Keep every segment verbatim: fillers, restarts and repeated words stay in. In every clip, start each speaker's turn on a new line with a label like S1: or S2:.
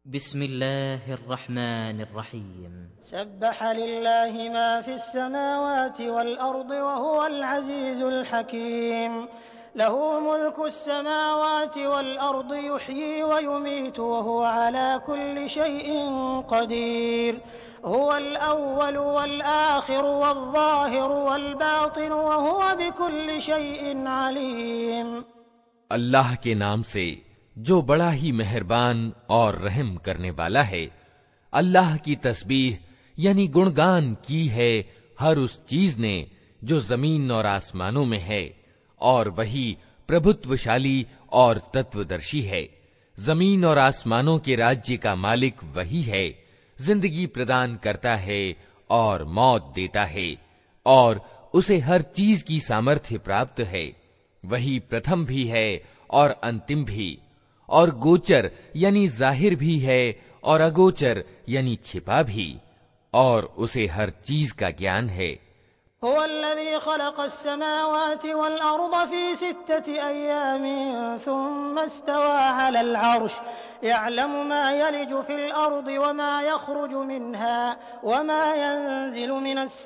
S1: बिस्मिल्लाहिर्रहमानिर्रहीम।
S2: सब्बह लिल्लाहि मा फिस्समावाति वल अर्दि व हुवल अज़ीज़ुल हकीम। लहू मुल्कुस्समावाति वल अर्दि युह्यी व युमीतु व हुवा अला कुल्लि शैइन क़दीर। हुवल अव्वलु वल आखिरु वल ज़ाहिरु वल बातिनु व हुवा बिकुल्लि शैइन अलीम।
S3: अल्लाह के नाम से जो बड़ा ही मेहरबान और रहम करने वाला है। अल्लाह की तस्बीह यानी गुणगान की है हर उस चीज ने जो जमीन और आसमानों में है, और वही प्रभुत्वशाली और तत्वदर्शी है। जमीन और आसमानों के राज्य का मालिक वही है, जिंदगी प्रदान करता है और मौत देता है, और उसे हर चीज की सामर्थ्य प्राप्त है। वही प्रथम भी है और अंतिम भी, और गोचर यानी जाहिर भी है और अगोचर यानी छिपा भी, और उसे हर चीज का ज्ञान है।
S2: हुवल्लज़ी ख़लक़स्समावाति वल अर्ज़ फ़ी सित्तति अय्यामिन थुम्मा इस्तवा अलल अर्श यअलमु मा यलिजु फ़िल अर्ज़ि व मा यख़रुजु मिन्हा व मा यंज़िलु मिनस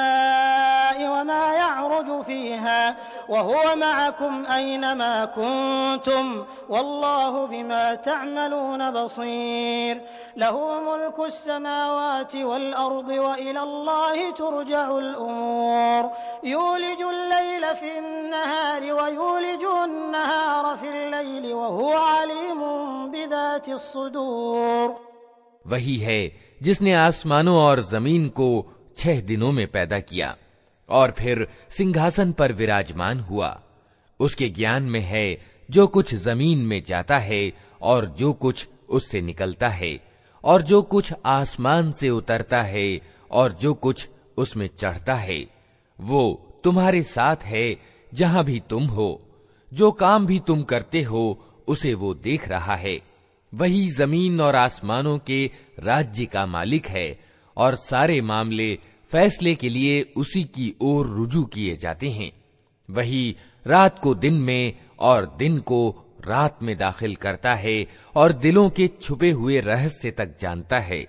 S2: समाइ व मा यअरुजु फ़ीहा व हुवा मअकुम ऐनमा कुन्तुम वल्लाहु बिमा तअमलून बसीर। लहू मुल्कुस्समावाति वल अर्ज़ि व इलल्लाहि तुरजउल उमूर। यूलिजुल लैल फिन्नहारि व यूलिजुन नहार फिल लैलि व हुवा अलीमुन बिज़ातिस सुदूर।
S3: वही है जिसने आसमानों और जमीन को छह दिनों में पैदा किया और फिर सिंहासन पर विराजमान हुआ। उसके ज्ञान में है जो कुछ जमीन में जाता है और जो कुछ उससे निकलता है, और जो कुछ आसमान से उतरता है और जो कुछ उसमें चढ़ता है। वो तुम्हारे साथ है जहां भी तुम हो। जो काम भी तुम करते हो उसे वो देख रहा है। वही जमीन और आसमानों के राज्य का मालिक है, और सारे मामले फैसले के लिए उसी की ओर रुजू किए जाते हैं। वही रात को दिन में और दिन को रात में दाखिल करता है, और दिलों के छुपे हुए रहस्य तक जानता है।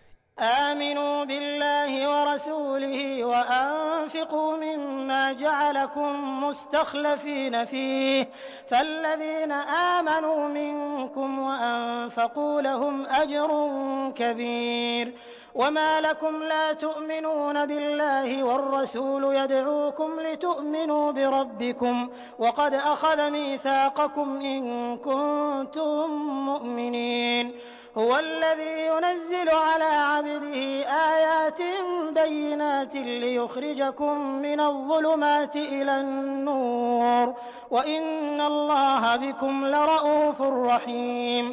S2: आमिनू बिल्लाहि व रसूलिहि व अनफिकू मिम्मा जअलकुम मुस्तखलफीन फीह फल्लज़ीना आमनू मिनकुम व अनफकू लहुम अजरुन कबीर। वमा लकुम ला तुअमिनून बिल्लाहि वर्रसूल यदऊकुम लितुअमिनू बिरब्बिकुम वक़द अख़ज़ मीसाक़कुम इन कुन्तुम मुअमिनीन। हुवल्लज़ी युनज़्ज़िलु अला अब्दिही आयातिन बय्यिनातिन लियुख़रिजकुम मिनज़्ज़ुलुमाति इलन्नूर व इन्नल्लाह बिकुम लरऊफ़ुर रहीम।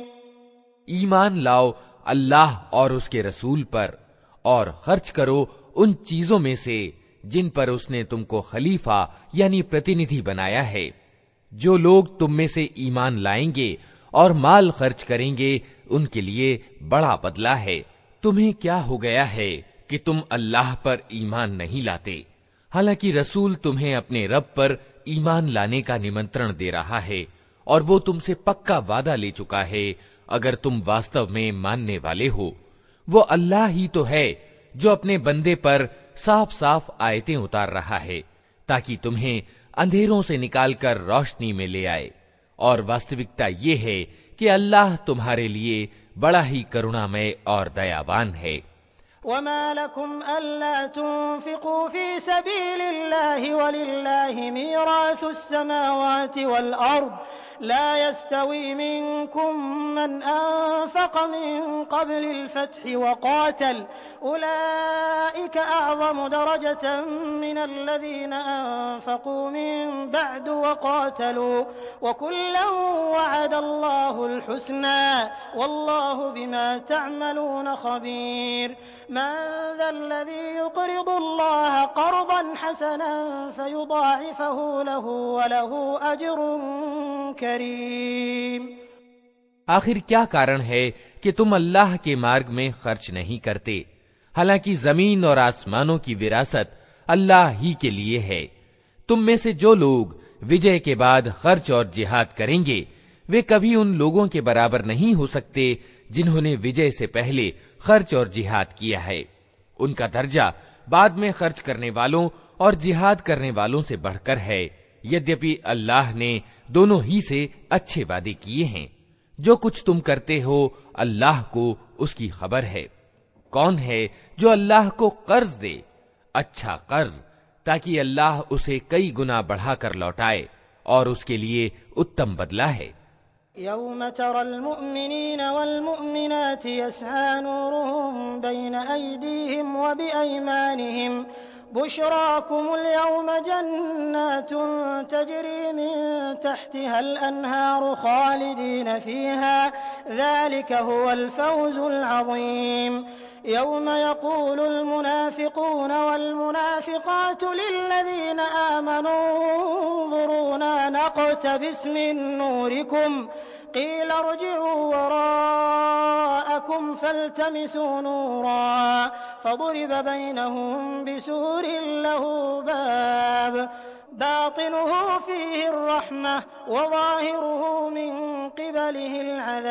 S3: ईमान लाओ अल्लाह और उसके रसूल पर, और खर्च करो उन चीजों में से जिन पर उसने तुमको खलीफा यानी प्रतिनिधि बनाया है। जो लोग तुम में से ईमान लाएंगे और माल खर्च करेंगे उनके लिए बड़ा बदला है। तुम्हें क्या हो गया है कि तुम अल्लाह पर ईमान नहीं लाते, हालांकि रसूल तुम्हें अपने रब पर ईमान लाने का निमंत्रण दे रहा है, और वो तुमसे पक्का वादा ले चुका है अगर तुम वास्तव में मानने वाले हो। वो अल्लाह ही तो है जो अपने बंदे पर साफ साफ आयतें उतार रहा है ताकि तुम्हें अंधेरों से निकालकर रोशनी में ले आए, और वास्तविकता ये है कि अल्लाह तुम्हारे लिए बड़ा ही करुणामय और दयावान है।
S2: वमा लकुम अल्ला तुन्फिकू फी सबीलिल्लाहि वलिल्लाहि मीरासुस समावाति वल अर्द ला यस्तवी मिनकुम मन अनफक़ मिन क़ब्लिल फ़त्हि व क़ातल उलाइका अअज़मु दरजतन मिनल्लज़ीना अनफ़क़ू मिन बअदु व क़ातलू व कुल्लन वअदल्लाहुल हुस्ना वल्लाहु बिमा तअमलून ख़बीर। मन ज़ल्लज़ी युक़रिदुल्लाह क़र्ज़न हसनन फ़युज़ाइफ़हु लहू व लहू अज्रुन करीम।
S3: आखिर क्या कारण है कि तुम अल्लाह के मार्ग में खर्च नहीं करते, हालांकि जमीन और आसमानों की विरासत अल्लाह ही के लिए है। तुम में से जो लोग विजय के बाद खर्च और जिहाद करेंगे वे कभी उन लोगों के बराबर नहीं हो सकते जिन्होंने विजय से पहले खर्च और जिहाद किया है। उनका दर्जा बाद में खर्च करने वालों और जिहाद करने वालों से बढ़कर है, यद्यपि अल्लाह ने दोनों ही से अच्छे वादे किए हैं। जो कुछ तुम करते हो अल्लाह को उसकी खबर है। कौन है जो अल्लाह को कर्ज दे, अच्छा कर्ज, ताकि अल्लाह उसे कई गुना बढ़ाकर लौटाए, और उसके लिए उत्तम बदला है।
S2: यौम तरल मुमिनीन वल मुमिनाति यस्आ नूरुहुम बैन अयदीहिम व बिअयमानिहिम बुशराकुमुल यौम जन्नातुन तजरी मिन तहतिहल अन्हारु खालिदीन फीहा ज़ालिका हुवल फौज़ुल अज़ीम। यौम यक़ूलुल मुनाफ़िक़ून वल मुनाफ़िक़ातु लिल्लज़ीना आमनू उन्ज़ुरूना नक़्तबिस मिन नूरिकुम क़ील इरजि'ू वराअकुम फ़ल्तमिसू नूरा फ़ضُरिबَ बैनहुम बिसूरिन लहू बाब बातिनुहु फ़ीहि अर्रहमह व ज़ाहिरुहु मिन क़िबलिहिल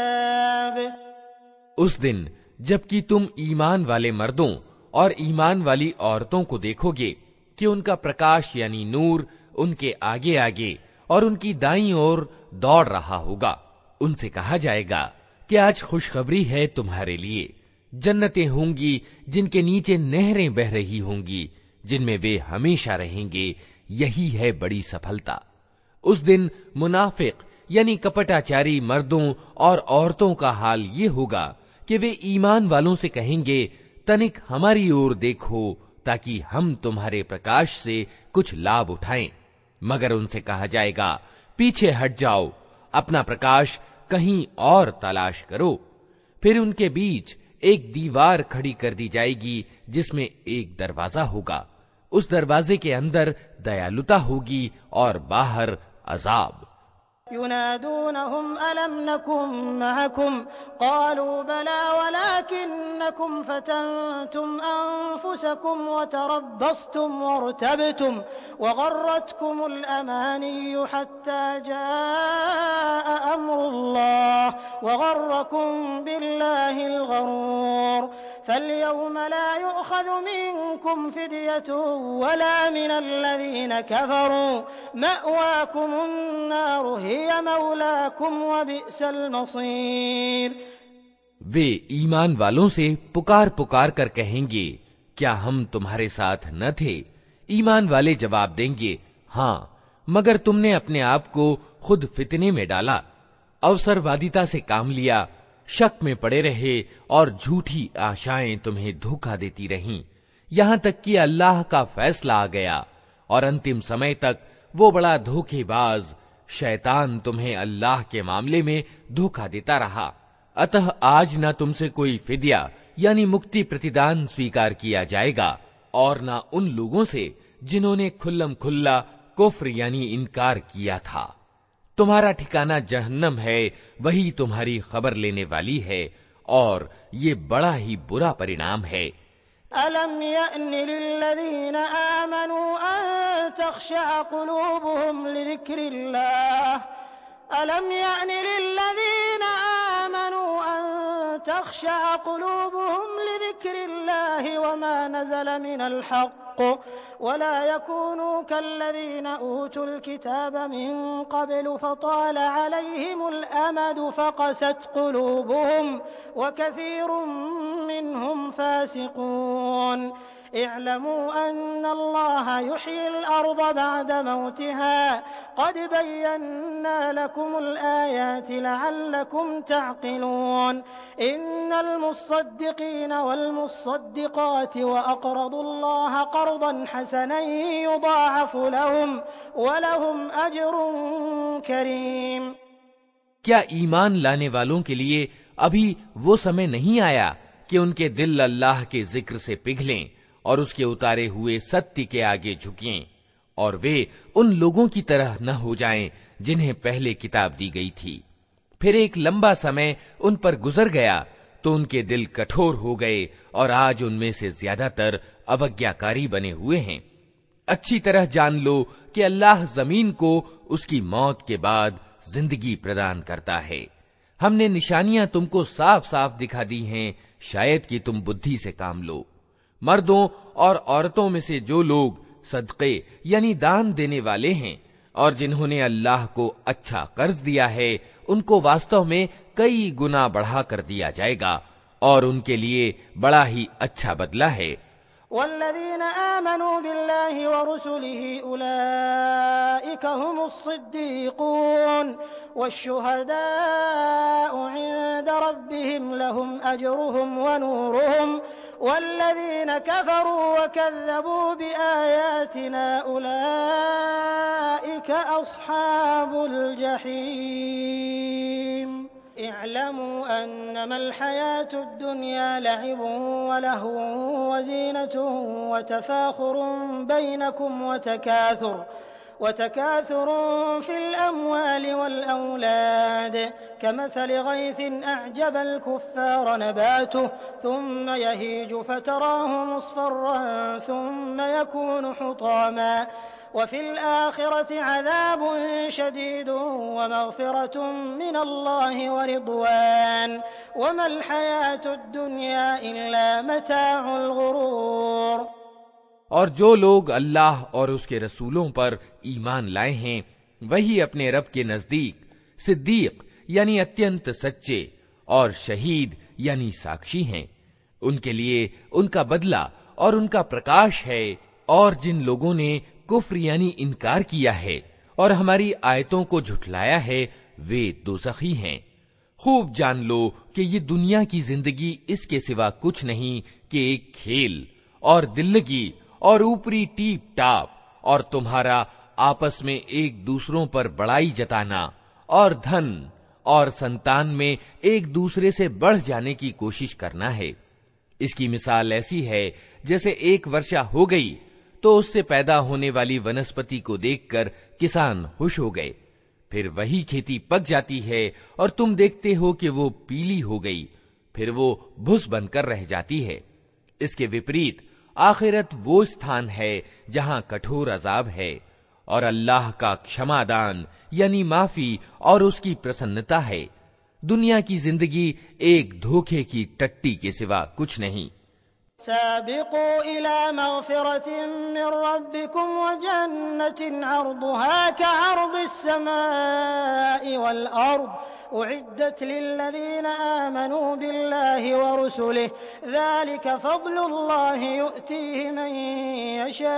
S2: अज़ाब।
S3: उस दिन जबकि तुम ईमान वाले मर्दों और ईमान वाली औरतों को देखोगे कि उनका प्रकाश यानी नूर उनके आगे आगे और उनकी दाईं ओर दौड़ रहा होगा, उनसे कहा जाएगा कि आज खुशखबरी है तुम्हारे लिए, जन्नतें होंगी जिनके नीचे नहरें बह रही होंगी, जिनमें वे हमेशा रहेंगे, यही है बड़ी सफलता। उस दिन मुनाफिक यानी कपटाचारी मर्दों और औरतों का हाल ये होगा कि वे ईमान वालों से कहेंगे, तनिक हमारी ओर देखो ताकि हम तुम्हारे प्रकाश से कुछ लाभ उठाएं, मगर उनसे कहा जाएगा, पीछे हट जाओ, अपना प्रकाश कहीं और तलाश करो। फिर उनके बीच एक दीवार खड़ी कर दी जाएगी जिसमें एक दरवाजा होगा, उस दरवाजे के अंदर दयालुता होगी और बाहर अजाब।
S2: युनादूनहुम अलम नकुम मअकुम क़ालू बला वलाकिन्नकुम फतनतुम अनफुसकुम वतरब्बस्तुम वरतबतुम वगर्रतकुमुल अमानिय्यु हत्ता जाअ अम्रुल्लाह वगर्रकुम बिल्लाहिल गरूर फल्यौम ला युअख़ज़ु मिनकुम फ़िद्यतुन वला मिनल्लज़ीन कफ़रू मअवाकुमुन नारु हिय मौलाकुम व बि'सल मसीर।
S3: वे ईमान वालों से पुकार पुकार कर कहेंगे, क्या हम तुम्हारे साथ न थे? ईमान वाले जवाब देंगे, हाँ, मगर तुमने अपने आप को खुद फितने में डाला, अवसरवादिता से काम लिया, शक में पड़े रहे और झूठी आशाएं तुम्हें धोखा देती रहीं, यहां तक कि अल्लाह का फैसला आ गया और अंतिम समय तक वो बड़ा धोखेबाज शैतान तुम्हें अल्लाह के मामले में धोखा देता रहा। अतः आज न तुमसे कोई फिदिया यानी मुक्ति प्रतिदान स्वीकार किया जाएगा और न उन लोगों से जिन्होंने खुल्लम खुल्ला कुफ्र यानी इनकार किया था। तुम्हारा ठिकाना जहन्नम है, वही तुम्हारी खबर लेने वाली है, और ये बड़ा ही बुरा परिणाम है।
S2: अलम यअनि लिल्लज़ीना आमनू अन तख़शअ क़ुलूबुहुम लिज़िक्रिल्लाह अलम यअनि लिल्लज़ीना आमनू अन तख़शअ क़ुलूबुहुम लिज़िक्रिल्लाहि वमा नज़ल मिनल हक़्क़ वला यकूनू कल्लज़ीना ऊतुल किताब मिन क़ब्लु फ़ताल अलैहिमुल अमदु फ़क़सत क़ुलूबुहुम व कसीरुम मिनहुम फ़ासिक़ून। इअलमू अन्नल्लाह युह्यिल अर्ज़ बअद मौतिहा क़द बय्यन्ना लकुमुल आयाति लअल्लकुम तअक़िलून। इन्नल मुस्सद्दिक़ीन वल मुस्सद्दिक़ाति व अक़रदुल्लाह क़र्ज़न हसनन युज़ाअफ़ु लहुम व लहुम अज्रुन करीम।
S3: क्या ईमान लाने वालों के लिए अभी वो समय नहीं आया कि उनके दिल अल्लाह के जिक्र से पिघलें और उसके उतारे हुए सत्य के आगे झुकें, और वे उन लोगों की तरह न हो जाएं जिन्हें पहले किताब दी गई थी, फिर एक लंबा समय उन पर गुजर गया तो उनके दिल कठोर हो गए और आज उनमें से ज्यादातर अवज्ञाकारी बने हुए हैं। अच्छी तरह जान लो कि अल्लाह जमीन को उसकी मौत के बाद जिंदगी प्रदान करता है, हमने निशानियां तुमको साफ साफ दिखा दी हैं, शायद कि तुम बुद्धि से काम लो। मर्दों और औरतों में से जो लोग सदक़े यानी दान देने वाले हैं और जिन्होंने अल्लाह को अच्छा कर्ज दिया है, उनको वास्तव में कई गुना बढ़ा कर दिया जाएगा और उनके लिए बड़ा ही अच्छा बदला है।
S2: वल्लज़ीना आमनू बिल्लाहि व रुसुलिही उलाइका हुमुस्सिद्दीक़ून वश्शुहदाउ इंद रब्बिहिम लहुम अजरुहुम व नूरुहुम वल्लज़ीना कफ़रू व कज़्ज़बू बिआयातिना उलाइका अस्हाबुल जहीम। इअलमू अन्नमल हयातुद दुनिया लइबुन व लहवुन व ज़ीनतुन व तफ़ाख़ुरुन बैनकुम व तकाथुर व तकाथुरुन फ़िल अम्वालि वल औलाद कमथलि गैथिन अअजबल कुफ़्फ़ार नबातुहु थुम्म यहीजु फ़तराहु मुस्फ़र्रन थुम्म यकूनु हुतामा वफ़िल आख़िरति अज़ाबुन शदीदुन व मग़फ़िरतुन मिनल्लाहि व रिज़वान वमल हयातुद दुनिया इल्ला मताउल गुरूर।
S3: और जो लोग अल्लाह और उसके रसूलों पर ईमान लाए हैं, वही अपने रब के नजदीक सिद्दीक यानी अत्यंत सच्चे और शहीद यानी साक्षी हैं। उनके लिए उनका बदला और उनका प्रकाश है। और जिन लोगों ने कुफ्र यानी इनकार किया है और हमारी आयतों को झुठलाया है, वे दोज़खी हैं। खूब जान लो कि ये दुनिया की जिंदगी इसके सिवा कुछ नहीं कि एक खेल और दिल्लगी और ऊपरी टीप टाप और तुम्हारा आपस में एक दूसरों पर बड़ाई जताना और धन और संतान में एक दूसरे से बढ़ जाने की कोशिश करना है। इसकी मिसाल ऐसी है जैसे एक वर्षा हो गई तो उससे पैदा होने वाली वनस्पति को देखकर किसान खुश हो गए, फिर वही खेती पक जाती है और तुम देखते हो कि वो पीली हो गई, फिर वो भुस बनकर रह जाती है। इसके विपरीत आखिरत वो स्थान है जहां कठोर अजाब है और अल्लाह का क्षमादान यानी माफी और उसकी प्रसन्नता है। दुनिया की जिंदगी एक धोखे की टट्टी के सिवा कुछ नहीं।
S2: साबिक़ू इला मग़फ़िरतिन मिन रब्बिकुम व जन्नतिन अर्दुहा कअर्दिस समाई वल अर्द उइद्दत लिल्लज़ीना आमनू बिल्लाहि व रुसुलिहि ज़ालिका फ़ज़्लुल्लाहि यु'तीहि मन यशा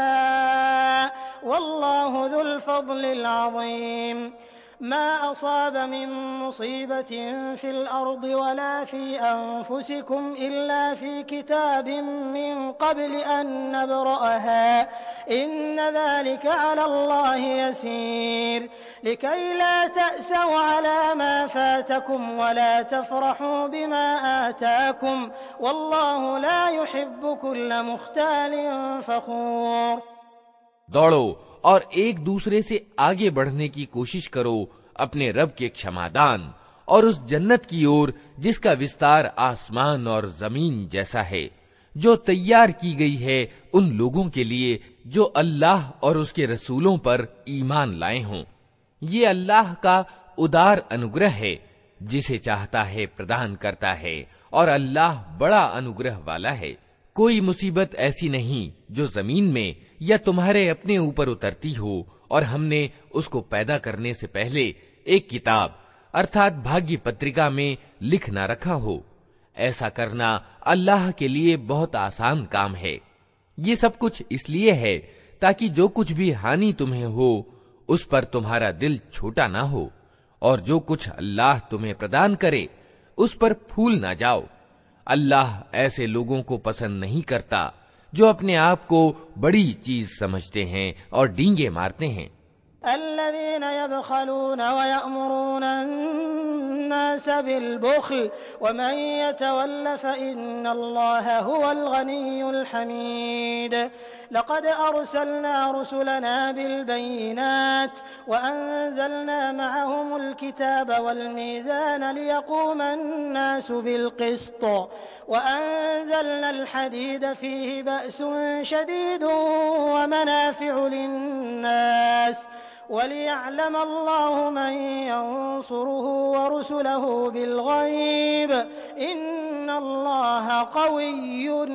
S2: वल्लाहु ज़ुल फ़ज़्लिल अज़ीम। मा असाब मिन मुसीबतिन फ़िल अर्दि वला फ़ी अनफ़ुसिकुम इल्ला फ़ी किताबिन मिन क़ब्लि अन नब्रअहा इन्न ज़ालिका अलल्लाहि यसीर लिकै ला तअसौ अला मा फ़ातकुम वला तफ़रहू बिमा आताकुम वल्लाहु ला युहिब्बु कुल्ल मुख्तालिन फ़ख़ूर।
S3: दौड़ो और एक दूसरे से आगे बढ़ने की कोशिश करो अपने रब के क्षमादान और उस जन्नत की ओर जिसका विस्तार आसमान और जमीन जैसा है, जो तैयार की गई है उन लोगों के लिए जो अल्लाह और उसके रसूलों पर ईमान लाए हों। ये अल्लाह का उदार अनुग्रह है, जिसे चाहता है प्रदान करता है और अल्लाह बड़ा अनुग्रह वाला है। कोई मुसीबत ऐसी नहीं जो जमीन में या तुम्हारे अपने ऊपर उतरती हो और हमने उसको पैदा करने से पहले एक किताब अर्थात भाग्य पत्रिका में लिख ना रखा हो। ऐसा करना अल्लाह के लिए बहुत आसान काम है। ये सब कुछ इसलिए है ताकि जो कुछ भी हानि तुम्हें हो उस पर तुम्हारा दिल छोटा ना हो और जो कुछ अल्लाह तुम्हें प्रदान करे उस पर फूल ना जाओ। अल्लाह ऐसे लोगों को पसंद नहीं करता जो अपने आप को बड़ी चीज समझते हैं और डींगे मारते हैं।
S2: अल्लज़ीना यबख़लून व यअमुरून अन्नास बिलबुख़्ल व मन यतवल्ल फ़इन्नल्लाहा हुवल गनियुल हमीद। लक़द अर्सलना रुसुलना बिलबय्यिनात व अंज़लना मअहुमुल किताब वल मीज़ान लियक़ूमन नासु बिलक़िस्त व अंज़लनल हदीद फ़ीहि बअसुन शदीदुन व मनाफ़िउ लिन्नास वलियअलम अल्लाहु मन यंसुरुहु व रुसुलहु बिलगैब इन्नल्लाह क़विय्युन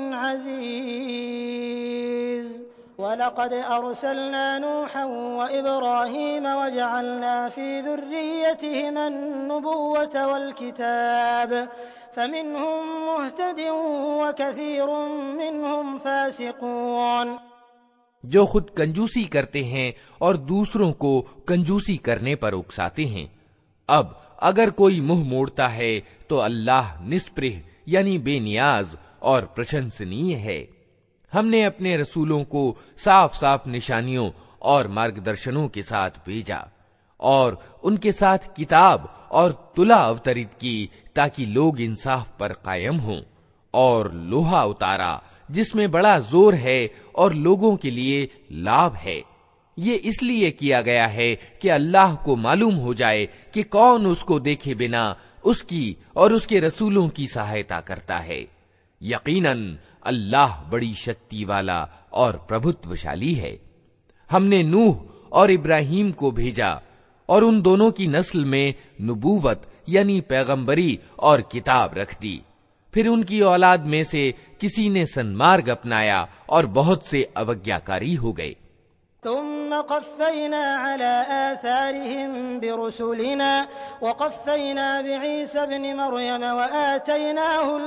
S2: अज़ीज़। वलक़द अर्सलना नूहन व इब्राहीम वजअलना फ़ी ज़ुर्रिय्यतिहिमा अन्नुबुव्वत वल किताब फमिनहुम मुहतदिन व कसीरुम मिनहुम फासिकून।
S3: जो खुद कंजूसी करते हैं और दूसरों को कंजूसी करने पर उकसाते हैं, अब अगर कोई मुंह मोड़ता है तो अल्लाह निस्पृह यानी बेनियाज और प्रशंसनीय है। हमने अपने रसूलों को साफ साफ निशानियों और मार्गदर्शनों के साथ भेजा और उनके साथ किताब और तुला अवतरित की ताकि लोग इंसाफ पर कायम हों, और लोहा उतारा जिसमें बड़ा जोर है और लोगों के लिए लाभ है। ये इसलिए किया गया है कि अल्लाह को मालूम हो जाए कि कौन उसको देखे बिना उसकी और उसके रसूलों की सहायता करता है। यकीनन अल्लाह बड़ी शक्ति वाला और प्रभुत्वशाली है। हमने नूह और इब्राहिम को भेजा और उन दोनों की नस्ल में नबूवत यानी पैगंबरी और किताब रख दी। फिर उनकी औलाद में से किसी ने सन्मार्ग अपनाया और बहुत से अवज्ञाकारी हो गए।
S2: तुम्म क़फ़्फ़ैना अला आथारिहिम बिरुसुलिना व क़फ़्फ़ैना बिईसा इब्न मरयम व आतैनाहुल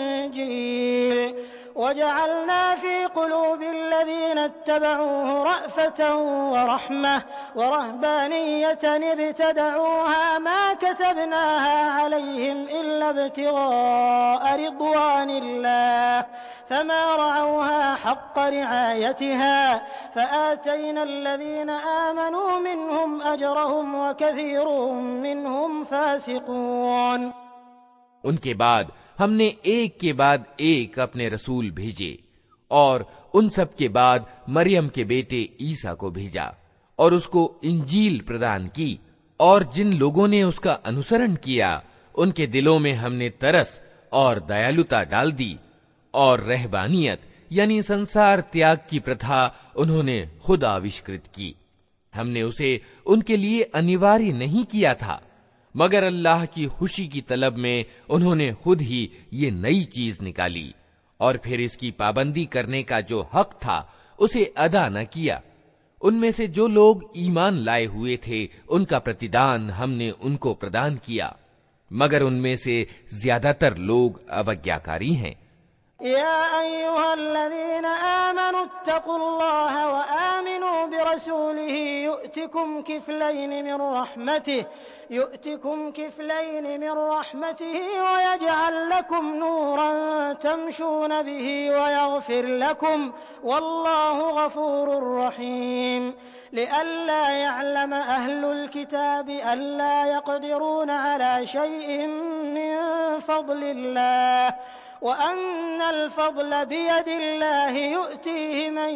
S2: इंजील वजअलना फ़ी क़ुलूबिल्लज़ीना इत्तबऊहु रअफ़तन व रहमह व रहबानिय्यतन इब्तदऊहा मा कतबनाहा अलैहिम इल्ला इब्तिग़ाअ रिضवानिल्लाह फमा रअऊहा हक़्क़ रिआयतिहा फ़आतैना अल्लज़ीना आमनू मिनहुम अजरहुम व कसीरुम मिनहुम फ़ासिक़ून।
S3: उनके बाद हमने एक के बाद एक अपने रसूल भेजे और उन सब के बाद मरियम के बेटे ईसा को भेजा और उसको इंजील प्रदान की, और जिन लोगों ने उसका अनुसरण किया उनके दिलों में हमने तरस और दयालुता डाल दी, और रहबानियत यानी संसार त्याग की प्रथा उन्होंने खुद आविष्कृत की। हमने उसे उनके लिए अनिवार्य नहीं किया था, मगर अल्लाह की खुशी की तलब में उन्होंने खुद ही ये नई चीज निकाली, और फिर इसकी पाबंदी करने का जो हक था उसे अदा न किया। उनमें से जो लोग ईमान लाए हुए थे उनका प्रतिदान हमने उनको प्रदान किया, मगर उनमें से ज्यादातर लोग अवज्ञाकारी हैं।
S2: या अय्युहल्लज़ीना आमनू इत्तक़ुल्लाह व आमिनू बिरसूलिही युअतिकुम किफ़लैन मिन रहमतिही युअतिकुम किफ़लैन मिन रहमतिही व यजअल लकुम नूरन तमशून बिही व यग़फिर लकुम वल्लाहु गफूरुर रहीम। लिअल्ला यअलम अहलुल किताबि अल्ला यक़दिरून अला शैइन मिन फ़ज़लिल्लाह व अन्नल फ़ज़्ल बियदिल्लाहि युअतीहि मन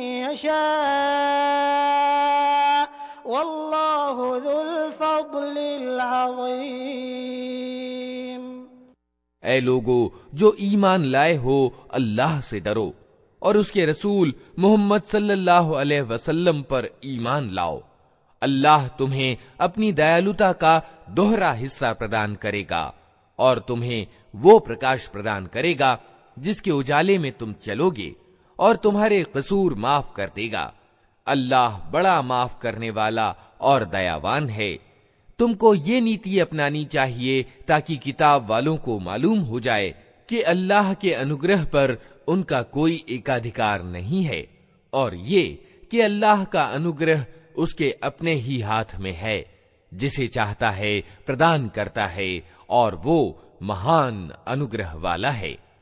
S2: यशा वल्लाहु ज़ुल फ़ज़्लिल अज़ीम।
S3: ऐ लोगो जो ईमान लाए हो, अल्लाह से डरो और उसके रसूल मोहम्मद सल्लल्लाहु अलैहि वसल्लम पर ईमान लाओ। अल्लाह तुम्हें अपनी दयालुता का दोहरा हिस्सा प्रदान करेगा और तुम्हें वो प्रकाश प्रदान करेगा जिसके उजाले में तुम चलोगे, और तुम्हारे कसूर माफ कर देगा। अल्लाह बड़ा माफ करने वाला और दयावान है। तुमको ये नीति अपनानी चाहिए ताकि किताब वालों को मालूम हो जाए कि अल्लाह के अनुग्रह पर उनका कोई एकाधिकार नहीं है, और ये कि अल्लाह का अनुग्रह उसके अपने ही हाथ में है, जिसे चाहता है प्रदान करता है, और वो महान अनुग्रह वाला है।